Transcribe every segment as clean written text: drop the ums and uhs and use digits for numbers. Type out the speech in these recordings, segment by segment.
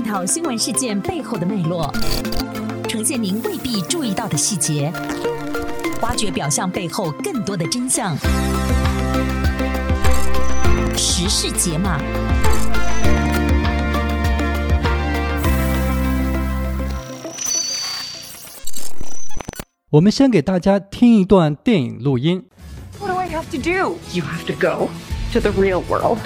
讨新闻事件背后的脉络，呈现您未必注意到的细节，挖掘表象背后更多的真相。时事解码。 我们先给大家听一段电影录音。 What do I have to do? You have to go to the real world.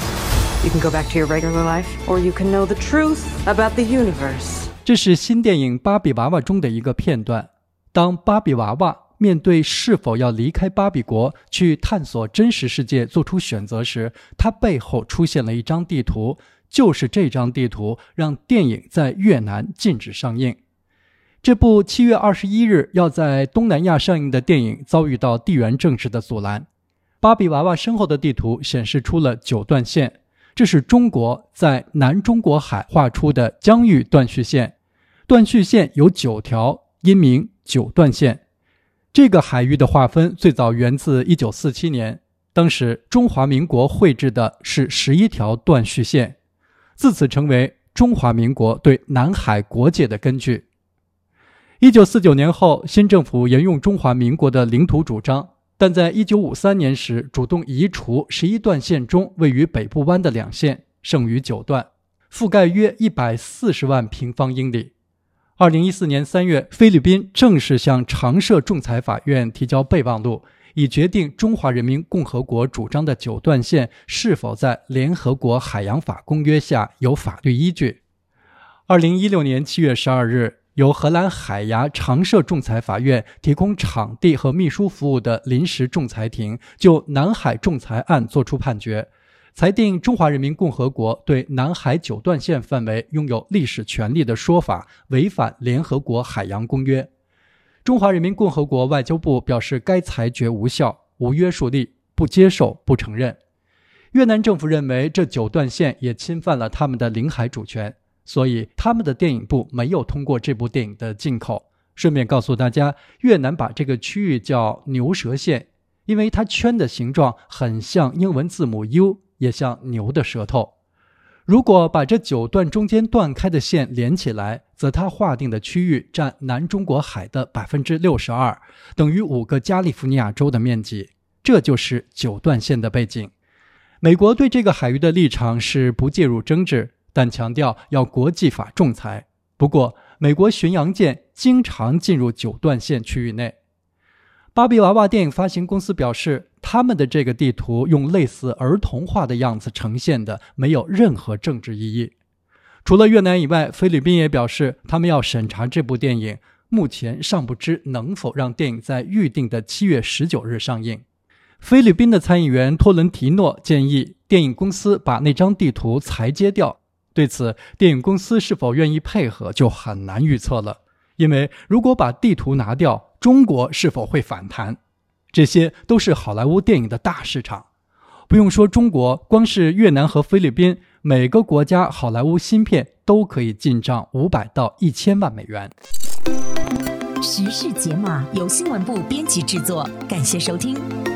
You can go back to your regular life, or you can know the truth about the universe. 这是新电影《芭比娃娃》中的一个片段。当芭比娃娃面对是否要离开芭比国去探索真实世界做出选择时，它背后出现了一张地图，就是这张地图让电影在越南禁止上映。这部7月21日要在东南亚上映的电影遭遇到地缘政治的阻拦。芭比娃娃身后的地图显示出了9段线，这是中国在南中国海画出的疆域断续线。断续线有9条，因名9段线。这个海域的划分最早源自1947年，当时中华民国绘制的是11条断续线，自此成为中华民国对南海国界的根据。1949年后，新政府沿用中华民国的领土主张，但在1953年时主动移除11段线中位于北部湾的2线，剩余9段，覆盖约140万平方英里。2014年3月，菲律宾正式向常设仲裁法院提交备忘录，以决定中华人民共和国主张的9段线是否在联合国海洋法公约下有法律依据。2016年7月12日，由荷兰海牙常设仲裁法院提供场地和秘书服务的临时仲裁庭就南海仲裁案作出判决，裁定中华人民共和国对南海9段线范围拥有历史权利的说法违反联合国海洋公约。中华人民共和国外交部表示该裁决无效、无约束力，不接受、不承认。越南政府认为这9段线也侵犯了他们的领海主权，所以他们的电影部没有通过这部电影的进口。顺便告诉大家，越南把这个区域叫牛舌线，因为它圈的形状很像英文字母 U， 也像牛的舌头。如果把这9段中间断开的线连起来，则它划定的区域占南中国海的 62%， 等于5个加利福尼亚州的面积。这就是9段线的背景。美国对这个海域的立场是不介入争执，但强调要国际法仲裁。不过，美国巡洋舰经常进入9段线区域内。芭比娃娃电影发行公司表示，他们的这个地图用类似儿童画的样子呈现的，没有任何政治意义。除了越南以外，菲律宾也表示他们要审查这部电影，目前尚不知能否让电影在预定的7月19日上映。菲律宾的参议员托伦提诺建议电影公司把那张地图裁接掉，对此，电影公司是否愿意配合就很难预测了。因为如果把地图拿掉，中国是否会反弹？这些都是好莱坞电影的大市场。不用说中国，光是越南和菲律宾，每个国家好莱坞新片都可以进账500到1000万美元。 时事解码由新闻部编辑制作，感谢收听。